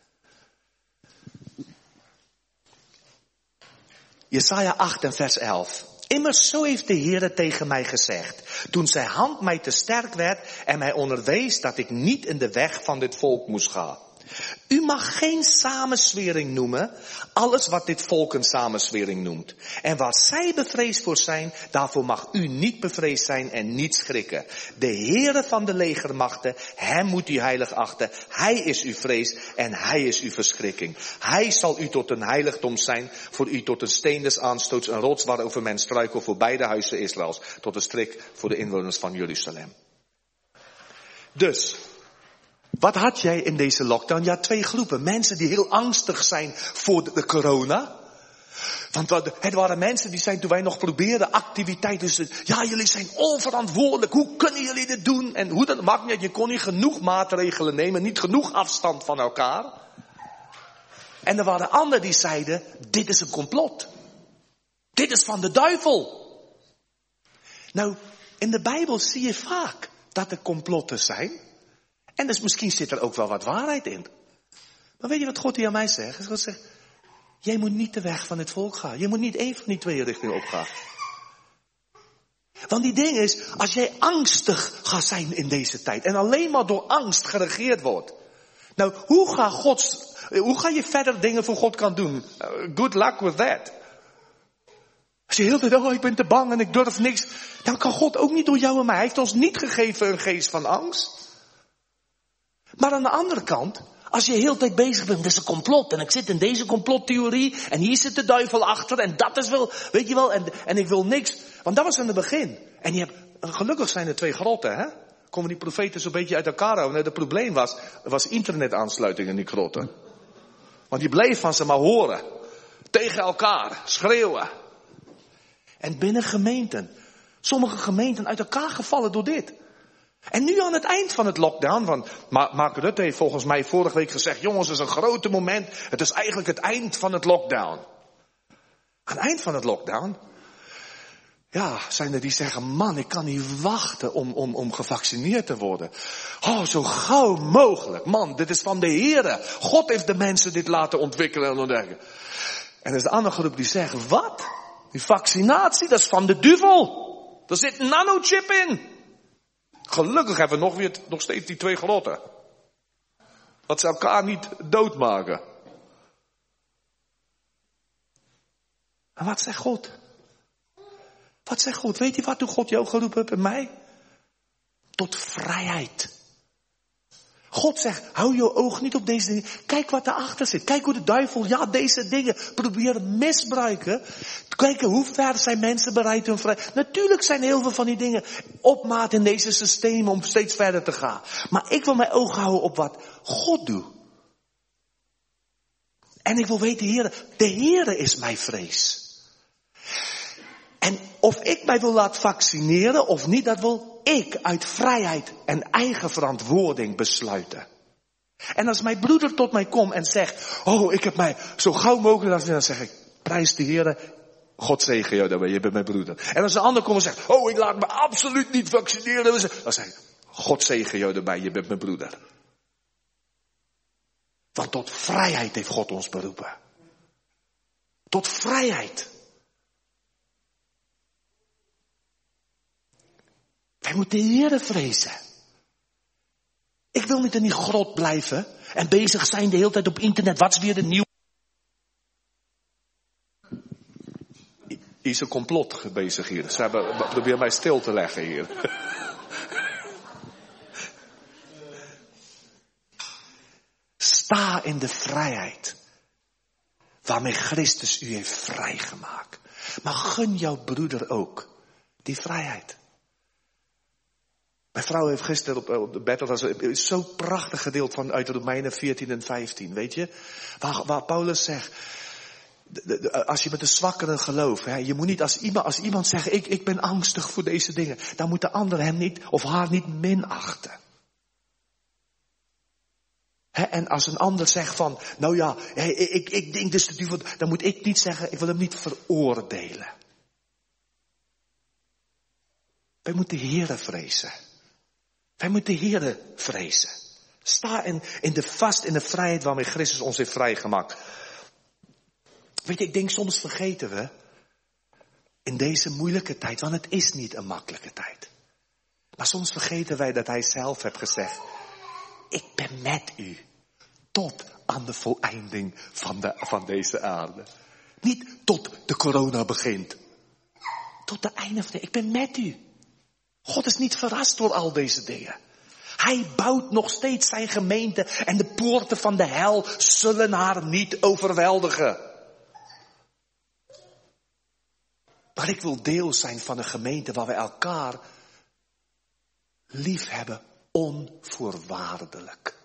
Jesaja 8 en vers 11. Immers zo heeft de Heere tegen mij gezegd, toen zijn hand mij te sterk werd en mij onderwees dat ik niet in de weg van dit volk moest gaan. U mag geen samenzwering noemen, alles wat dit volk een samenzwering noemt. En waar zij bevreesd voor zijn, daarvoor mag u niet bevreesd zijn en niet schrikken. De Heere van de legermachten, hem moet u heilig achten. Hij is uw vrees en hij is uw verschrikking. Hij zal u tot een heiligdom zijn, voor u tot een steen des aanstoots, een rots waarover men struikelt voor beide huizen Israëls, tot een strik voor de inwoners van Jeruzalem. Dus, wat had jij in deze lockdown? Ja, 2 groepen. Mensen die heel angstig zijn voor de corona. Want het waren mensen die zijn, toen wij nog probeerden activiteiten. Dus, ja, jullie zijn onverantwoordelijk. Hoe kunnen jullie dit doen? En hoe dat maakt niet. Je kon niet genoeg maatregelen nemen. Niet genoeg afstand van elkaar. En er waren anderen die zeiden, dit is een complot. Dit is van de duivel. Nou, in de Bijbel zie je vaak dat er complotten zijn. En dus misschien zit er ook wel wat waarheid in. Maar weet je wat God hier aan mij zegt? God zegt, jij moet niet de weg van het volk gaan. Je moet niet één van die 2 richtingen opgaan. Want die ding is, als jij angstig gaat zijn in deze tijd. En alleen maar door angst geregeerd wordt. Nou, hoe ga je verder dingen voor God kan doen? Good luck with that. Als je heel de tijd, ik ben te bang en ik durf niks. Dan kan God ook niet door jou en mij. Hij heeft ons niet gegeven een geest van angst. Maar aan de andere kant, als je heel de tijd bezig bent, dit is een complot. En ik zit in deze complottheorie. En hier zit de duivel achter. En dat is wel, weet je wel. En ik wil niks. Want dat was in het begin. En gelukkig zijn er 2 grotten, hè. Komen die profeten zo'n beetje uit elkaar houden. Het probleem was internetaansluiting in die grotten. Want die bleef van ze maar horen. Tegen elkaar. Schreeuwen. En binnen gemeenten. Sommige gemeenten uit elkaar gevallen door dit. En nu aan het eind van het lockdown, want Mark Rutte heeft volgens mij vorige week gezegd, jongens, het is een grote moment. Het is eigenlijk het eind van het lockdown. Aan het eind van het lockdown, ja, zijn er die zeggen, man, ik kan niet wachten om gevaccineerd te worden. Oh, zo gauw mogelijk. Man, dit is van de Heere. God heeft de mensen dit laten ontwikkelen en ontdekken. En er is een andere groep die zegt, wat? Die vaccinatie, dat is van de duivel. Er zit een nanochip in. Gelukkig hebben we nog steeds die 2 grotten. Dat ze elkaar niet doodmaken. En wat zegt God? Wat zegt God? Weet je wat toen God jou geroepen heeft en mij? Tot vrijheid. God zegt, hou je oog niet op deze dingen. Kijk wat erachter zit. Kijk hoe de duivel, deze dingen probeert misbruiken. Kijk hoe ver zijn mensen bereid hun vrijheid. Natuurlijk zijn heel veel van die dingen op maat in deze systemen om steeds verder te gaan. Maar ik wil mijn oog houden op wat God doet. En ik wil weten, de Heere is mijn vrees. En of ik mij wil laten vaccineren of niet, dat wil ik uit vrijheid en eigen verantwoording besluiten. En als mijn broeder tot mij komt en zegt, oh, ik heb mij zo gauw mogelijk, dan zeg ik, prijs de Heere, God zegen jou daarbij, je bent mijn broeder. En als een ander komt en zegt, oh, ik laat me absoluut niet vaccineren, dan zeg ik, God zegen jou daarbij, je bent mijn broeder. Want tot vrijheid heeft God ons beroepen. Tot vrijheid. Wij moeten de Heere vrezen. Ik wil niet in die grot blijven en bezig zijn de hele tijd op internet. Wat is weer de nieuw? is een complot bezig hier. Ze proberen mij stil te leggen hier. Sta in de vrijheid waarmee Christus u heeft vrijgemaakt. Maar gun jouw broeder ook die vrijheid. Mijn vrouw heeft gisteren op de bed, dat was zo prachtig gedeeld uit Romeinen 14 en 15, weet je. Waar Paulus zegt, als je met de zwakkeren gelooft, hè, je moet niet als iemand zegt, ik ben angstig voor deze dingen, dan moet de ander hem niet of haar niet minachten. En als een ander zegt van, nou ja, ik denk dus dat u, dan moet ik niet zeggen, ik wil hem niet veroordelen. Wij moeten de Heere vrezen. Wij moeten de Heere vrezen. Sta in de vrijheid waarmee Christus ons heeft vrijgemaakt. Weet je, ik denk soms vergeten we in deze moeilijke tijd, want het is niet een makkelijke tijd. Maar soms vergeten wij dat hij zelf heeft gezegd, ik ben met u tot aan de voleinding van deze aarde. Niet tot de corona begint. Tot de einde van ik ben met u. God is niet verrast door al deze dingen. Hij bouwt nog steeds zijn gemeente en de poorten van de hel zullen haar niet overweldigen. Maar ik wil deel zijn van een gemeente waar we elkaar lief hebben, onvoorwaardelijk.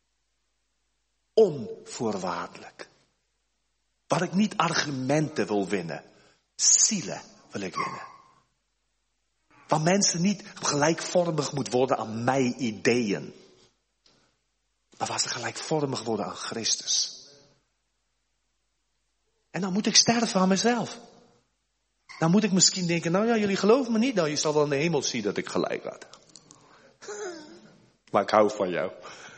Onvoorwaardelijk. Waar ik niet argumenten wil winnen, zielen wil ik winnen. Waar mensen niet gelijkvormig moeten worden aan mijn ideeën. Maar waar ze gelijkvormig worden aan Christus. En dan moet ik sterven aan mezelf. Dan moet ik misschien denken, nou ja, jullie geloven me niet. Nou, je zal wel in de hemel zien dat ik gelijk had. Maar ik hou van jou.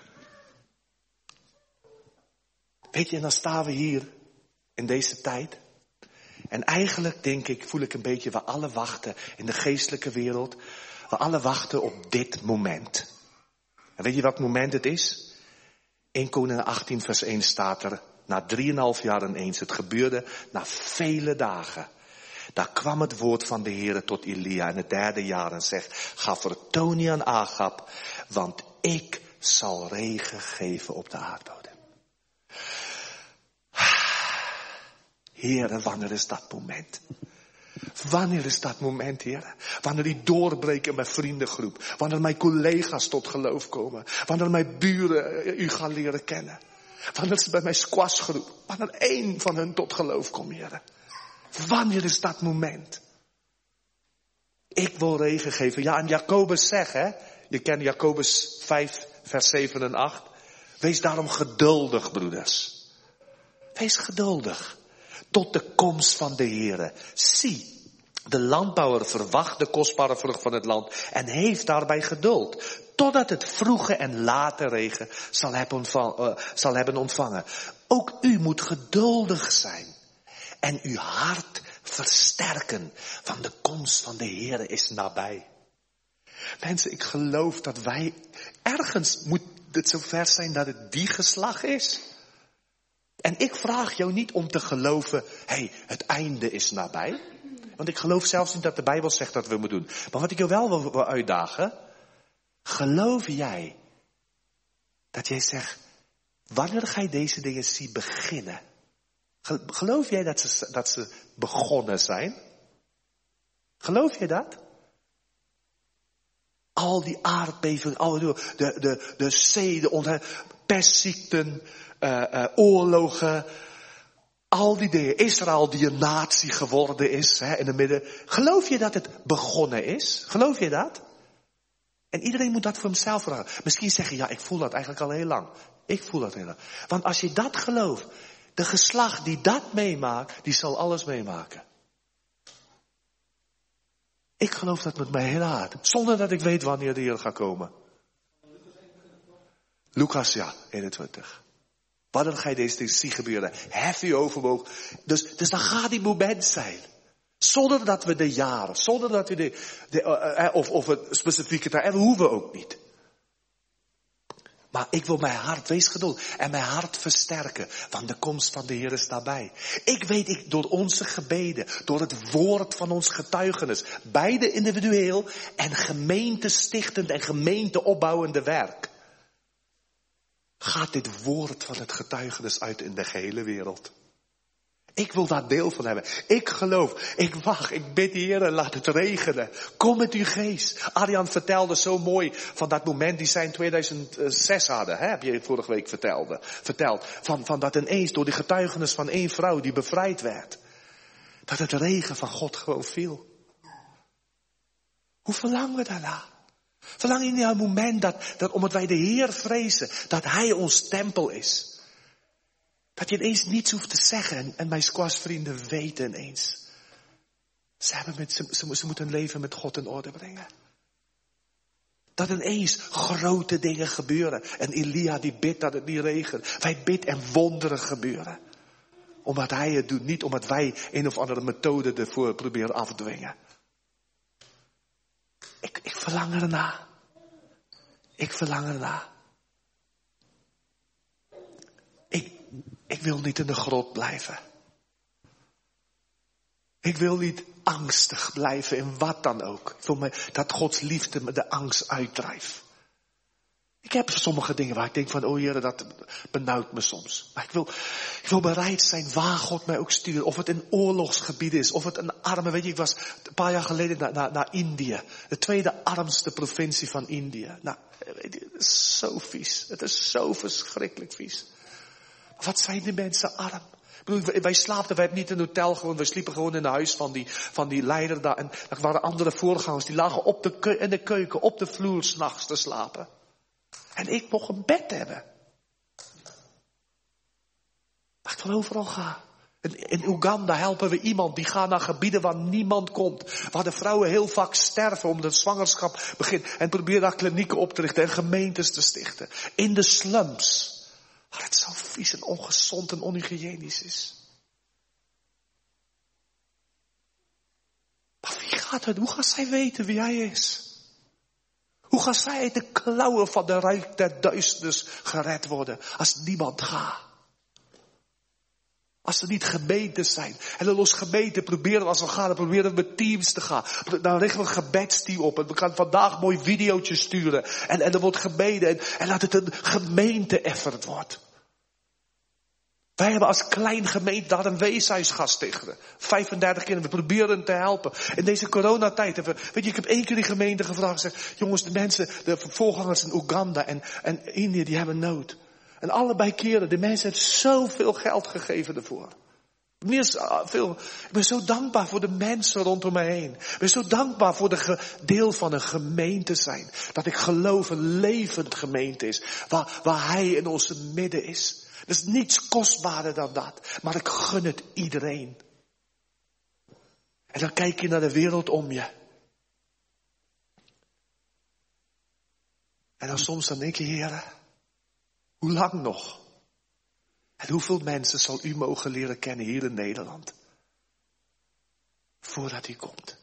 Weet je, en dan staan we hier in deze tijd. En eigenlijk denk ik, voel ik een beetje, we alle wachten in de geestelijke wereld. We alle wachten op dit moment. En weet je wat moment het is? 1 Koningen 18 vers 1 staat er, na 3,5 jaar ineens. Het gebeurde na vele dagen. Daar kwam het woord van de Heere tot Elia in het 3e jaar en zegt, ga vertoon aan Agab, want ik zal regen geven op de aardbodem. Heere, wanneer is dat moment? Wanneer is dat moment, Heere? Wanneer die doorbreken in mijn vriendengroep. Wanneer mijn collega's tot geloof komen. Wanneer mijn buren u gaan leren kennen. Wanneer ze bij mijn squashgroep. Wanneer één van hen tot geloof komt, Heere. Wanneer is dat moment? Ik wil regen geven. Ja, en Jacobus zegt, hè. Je kent Jacobus 5, vers 7 en 8. Wees daarom geduldig, broeders. Wees geduldig. Tot de komst van de Heere. Zie, de landbouwer verwacht de kostbare vrucht van het land en heeft daarbij geduld. Totdat het vroege en late regen zal hebben ontvangen. Ook u moet geduldig zijn. En uw hart versterken. Want de komst van de Heere is nabij. Mensen, ik geloof dat wij ergens moet het zover zijn dat het die geslag is. En ik vraag jou niet om te geloven, het einde is nabij. Want ik geloof zelfs niet dat de Bijbel zegt dat we moeten doen. Maar wat ik jou wel wil uitdagen, geloof jij dat jij zegt, wanneer ga je deze dingen zien beginnen? Geloof jij dat ze begonnen zijn? Geloof je dat? Al die aardbevingen, al de zee, de pestziekten, oorlogen, al die dingen. Israël die een natie geworden is, in het midden. Geloof je dat het begonnen is? Geloof je dat? En iedereen moet dat voor hemzelf vragen. Misschien zeggen, ja, ik voel dat eigenlijk al heel lang. Ik voel dat heel lang. Want als je dat gelooft, de geslacht die dat meemaakt, die zal alles meemaken. Ik geloof dat met mijn hele hart. Zonder dat ik weet wanneer de Heer gaat komen. Lucas, ja, 21. Wanneer ga je deze dingen zien gebeuren? Hef je overwoog. Dus dan gaat die moment zijn. Zonder dat we de jaren, zonder dat we of het specifieke tijd, en we hoeven ook niet. Maar ik wil mijn hart, wees geduld, en mijn hart versterken. Want de komst van de Heer is nabij. Ik weet, door onze gebeden, door het woord van ons getuigenis, beide individueel en gemeentestichtend en gemeenteopbouwende werk, gaat dit woord van het getuigenis uit in de gehele wereld. Ik wil daar deel van hebben. Ik geloof, ik wacht, ik bid de Heer, laat het regenen. Kom met uw geest. Arjan vertelde zo mooi van dat moment die zij in 2006 hadden. Heb je vorige week verteld. Van dat ineens door de getuigenis van één vrouw die bevrijd werd. Dat het regen van God gewoon viel. Hoe verlangen we daarna? Verlang in het moment dat omdat wij de Heer vrezen, dat Hij ons tempel is. Dat je ineens niets hoeft te zeggen. En mijn squashvrienden weten ineens. Ze moeten hun leven met God in orde brengen. Dat ineens grote dingen gebeuren. En Elia die bidt dat het niet regent. Wij bidden en wonderen gebeuren. Omdat Hij het doet. Niet omdat wij een of andere methode ervoor proberen af te dwingen. Ik verlang erna. Ik verlang erna. Ik wil niet in de grot blijven. Ik wil niet angstig blijven in wat dan ook. Ik wil dat Gods liefde me de angst uitdrijft. Ik heb sommige dingen waar ik denk van, oh Heer, dat benauwt me soms. Maar ik wil bereid zijn waar God mij ook stuurt. Of het in oorlogsgebieden is, of het een arme, weet je, ik was een paar jaar geleden naar Indië. De tweede armste provincie van Indië. Nou, weet je, het is zo vies. Het is zo verschrikkelijk vies. Wat zijn die mensen arm? Ik bedoel, wij slaapten, wij hebben niet in een hotel gewoond, wij sliepen gewoon in een huis van die leider daar. En er waren andere voorgangers, die lagen in de keuken, op de vloer 's nachts te slapen. En ik mocht een bed hebben. Maar ik wil overal gaan. In Oeganda helpen we iemand die gaat naar gebieden waar niemand komt. Waar de vrouwen heel vaak sterven omdat de zwangerschap begint. En proberen daar klinieken op te richten en gemeentes te stichten. In de slums. Waar het zo vies en ongezond en onhygiënisch is. Maar wie gaat het? Hoe gaat zij weten wie hij is? Hoe gaat zij uit de klauwen van de rijk der duisternis gered worden als niemand gaat? Als er niet gemeenten zijn. En dan los gemeenten proberen we als we gaan. Dan proberen we met teams te gaan. Dan richten we een gebedsteam op. En we gaan vandaag mooi video's sturen. En er wordt gebeden. En laat het een gemeente-effort worden. Wij hebben als klein gemeente daar een weeshuis gaan stichten. 35 kinderen. We proberen te helpen. In deze coronatijd hebben we, weet je, ik heb 1 keer die gemeente gevraagd. Gezegd, jongens, de mensen, de voorgangers in Oeganda en Indië, die hebben nood. En allebei keren, de mensen hebben zoveel geld gegeven ervoor. Ik ben zo dankbaar voor de mensen rondom mij heen. Ik ben zo dankbaar voor de deel van een gemeente zijn. Dat ik geloof een levend gemeente is. Waar Hij in onze midden is. Er is niets kostbaarder dan dat. Maar ik gun het iedereen. En dan kijk je naar de wereld om je. En dan soms dan denk je, Heer, hoe lang nog? En hoeveel mensen zal u mogen leren kennen hier in Nederland? Voordat hij komt.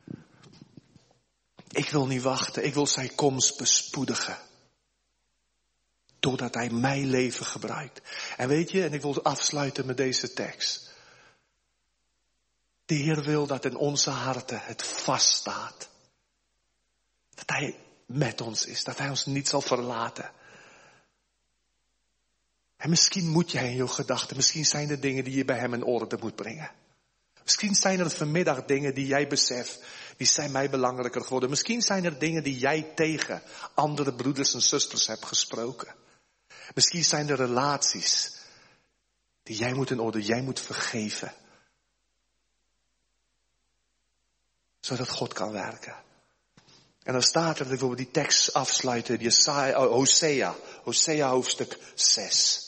Ik wil niet wachten. Ik wil zijn komst bespoedigen. Doordat hij mijn leven gebruikt. En weet je, en ik wil afsluiten met deze tekst. De Heer wil dat in onze harten het vaststaat. Dat hij met ons is. Dat hij ons niet zal verlaten. En misschien moet jij in je gedachten, misschien zijn er dingen die je bij hem in orde moet brengen. Misschien zijn er vanmiddag dingen die jij beseft, die zijn mij belangrijker geworden. Misschien zijn er dingen die jij tegen andere broeders en zusters hebt gesproken. Misschien zijn er relaties die jij moet in orde, jij moet vergeven. Zodat God kan werken. En dan staat er, ik wil die tekst afsluiten, Hosea hoofdstuk 6.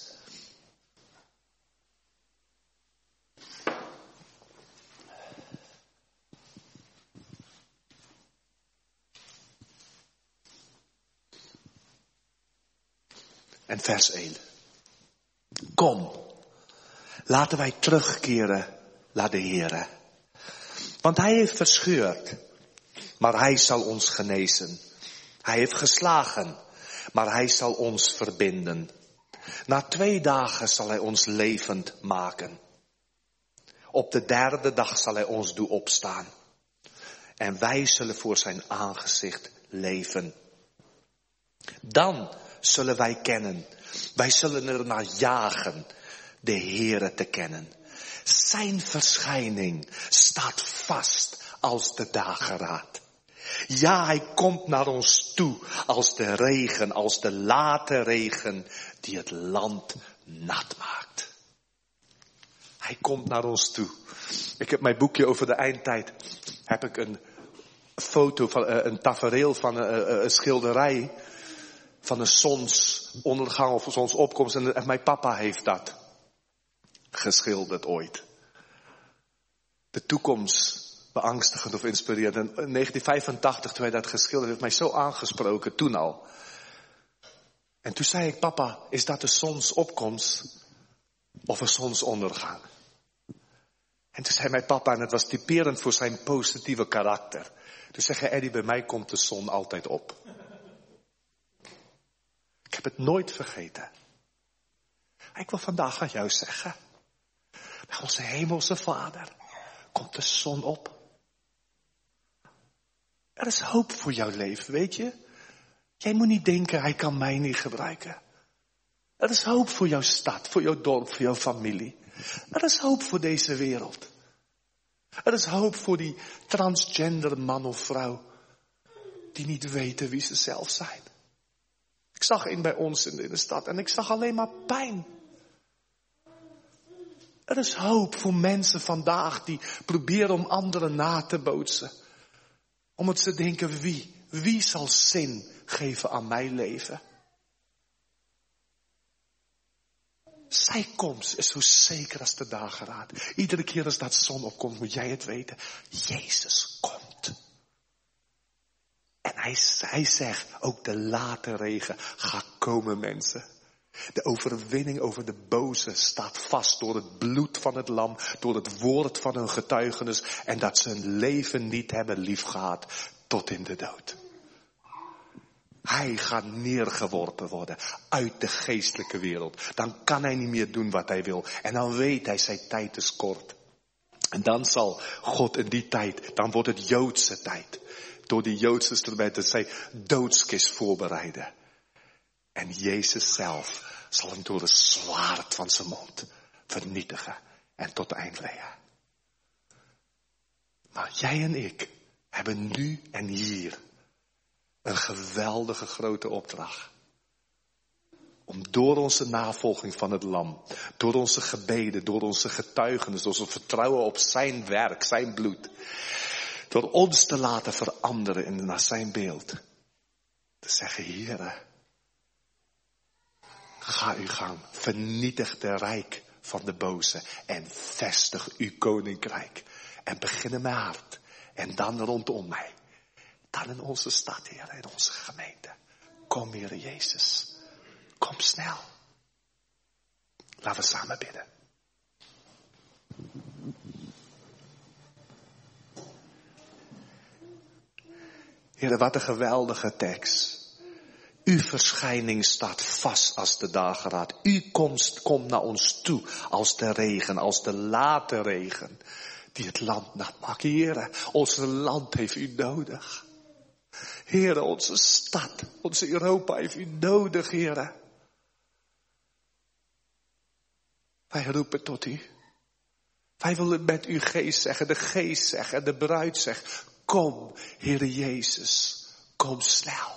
En vers 1. Kom, laten wij terugkeren naar de Heere. Want hij heeft verscheurd, maar hij zal ons genezen. Hij heeft geslagen, Maar hij zal ons verbinden. Na 2 dagen zal hij ons levend maken. Op de 3e dag zal hij ons doen opstaan. En wij zullen voor zijn aangezicht leven. Dan zullen wij kennen. Wij zullen er naar jagen de Heere te kennen. Zijn verschijning staat vast als de dageraad. Ja, hij komt naar ons toe als de regen, als de late regen die het land nat maakt. Hij komt naar ons toe. Ik heb mijn boekje over de eindtijd. Heb ik een foto van een tafereel van een schilderij van een zonsondergang of zonsopkomst. En mijn papa heeft dat geschilderd ooit. De toekomst beangstigend of inspirerend. En in 1985, toen hij dat geschilderd heeft, mij zo aangesproken, toen al. En toen zei ik, papa, is dat de zonsopkomst of een zonsondergang? En toen zei mijn papa, en het was typerend voor zijn positieve karakter. Toen zei hij, Eddie, bij mij komt de zon altijd op. Ik heb het nooit vergeten. Ik wil vandaag aan jou zeggen, bij onze hemelse Vader komt de zon op. Er is hoop voor jouw leven, weet je. Jij moet niet denken, hij kan mij niet gebruiken. Er is hoop voor jouw stad, voor jouw dorp, voor jouw familie. Er is hoop voor deze wereld. Er is hoop voor die transgender man of vrouw die niet weten wie ze zelf zijn. Ik zag een bij ons in de stad en ik zag alleen maar pijn. Er is hoop voor mensen vandaag die proberen om anderen na te bootsen. Omdat ze denken, wie zal zin geven aan mijn leven? Zijn komst is zo zeker als de dageraad. Iedere keer als dat zon opkomt, moet jij het weten. Jezus komt. En hij zegt, ook de late regen gaat komen, mensen. De overwinning over de boze staat vast door het bloed van het lam, door het woord van hun getuigenis en dat ze hun leven niet hebben liefgehad tot in de dood. Hij gaat neergeworpen worden uit de geestelijke wereld. Dan kan hij niet meer doen wat hij wil. En dan weet hij, zijn tijd is kort. En dan zal God in die tijd, dan wordt het Joodse tijd. Door die Joodse instrumenten zijn doodskist voorbereiden. En Jezus zelf zal hem door het zwaard van zijn mond vernietigen en tot eind leiden. Maar jij en ik hebben nu en hier een geweldige grote opdracht. Om door onze navolging van het lam, door onze gebeden, door onze getuigenis, door ons vertrouwen op zijn werk, zijn bloed, door ons te laten veranderen naar zijn beeld. Te zeggen, Heere, ga uw gang, vernietig de rijk van de boze en vestig uw koninkrijk. En begin in mijn hart en dan rondom mij. Dan in onze stad, Heer, in onze gemeente. Kom, Heer Jezus. Kom snel. Laten we samen bidden. Heer, wat een geweldige tekst. Uw verschijning staat vast als de dageraad. Uw komst komt naar ons toe als de regen, als de late regen. Die het land nat maakt. Heer, ons land heeft u nodig. Heer, onze stad, onze Europa heeft u nodig, Heer. Wij roepen tot u. Wij willen met uw geest zeggen, de geest zegt en de bruid zegt, kom, Heer Jezus, kom snel.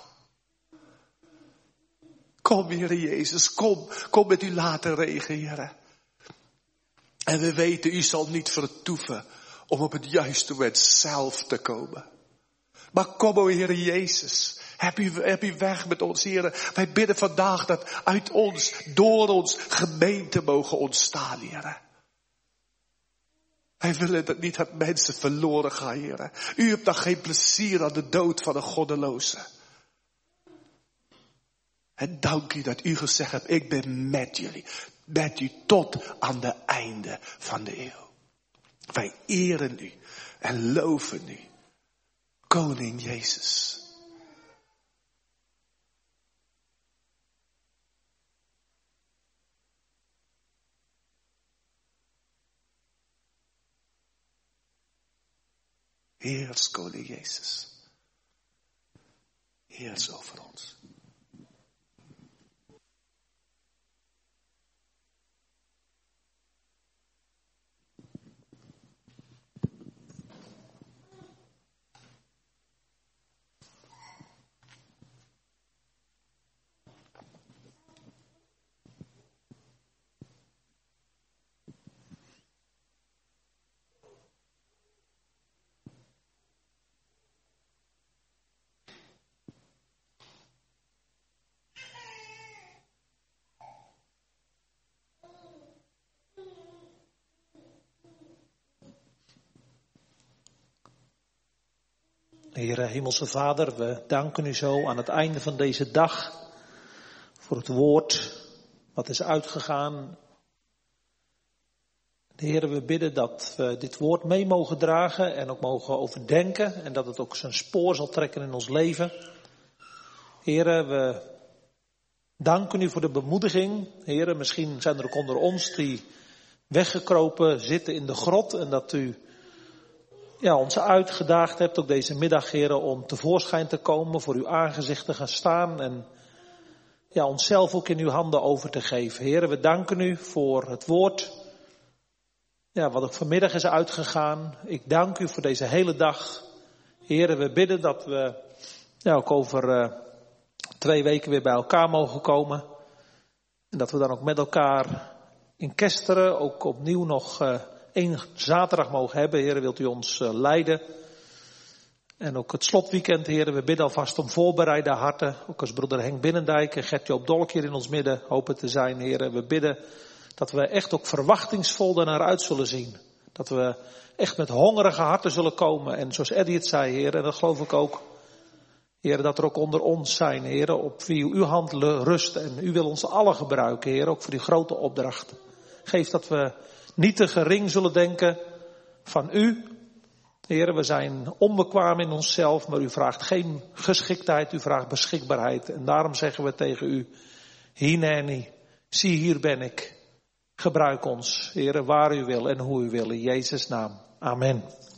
Kom, Heer Jezus, kom met uw late regen, Heer. En we weten, u zal niet vertoeven om op het juiste moment zelf te komen. Maar kom, o Heer Jezus, heb u weg met ons, Heer. Wij bidden vandaag dat uit ons, door ons, gemeente mogen ontstaan, Heer. Wij willen dat niet dat mensen verloren gaan, Heer. U hebt dan geen plezier aan de dood van een goddeloze. En dank u dat u gezegd hebt, ik ben met jullie. Met u tot aan de einde van de eeuw. Wij eren u en loven u. Koning Jezus. Heers, koning Jezus. Heers over ons. Heere, Hemelse Vader, we danken u zo aan het einde van deze dag voor het woord wat is uitgegaan. Heere, we bidden dat we dit woord mee mogen dragen en ook mogen overdenken en dat het ook zijn spoor zal trekken in ons leven. Heere, we danken u voor de bemoediging. Heere, misschien zijn er ook onder ons die weggekropen zitten in de grot en dat u ons uitgedaagd hebt, ook deze middag, heren, om tevoorschijn te komen, voor uw aangezicht te gaan staan en onszelf ook in uw handen over te geven. Heren, we danken u voor het woord, wat ook vanmiddag is uitgegaan. Ik dank u voor deze hele dag. Heren, we bidden dat we ook over 2 weken weer bij elkaar mogen komen. En dat we dan ook met elkaar in Kesteren ook opnieuw nog 1 zaterdag mogen hebben. Heren, wilt u ons leiden. En ook het slotweekend, heren, we bidden alvast om voorbereide harten. Ook als broeder Henk Binnendijk en Gert-Joop Dolk hier in ons midden hopen te zijn, heren. We bidden dat we echt ook verwachtingsvol daarnaar uit zullen zien. Dat we echt met hongerige harten zullen komen. En zoals Eddie het zei, heren, en dat geloof ik ook, heren, dat er ook onder ons zijn, heren, op wie uw hand rust. En u wil ons allen gebruiken, heren, ook voor die grote opdrachten. Geef dat we niet te gering zullen denken van u. Heren, we zijn onbekwaam in onszelf, maar u vraagt geen geschiktheid, u vraagt beschikbaarheid. En daarom zeggen we tegen u, Hineni, zie hier ben ik. Gebruik ons, heren, waar u wil en hoe u wil, in Jezus' naam. Amen.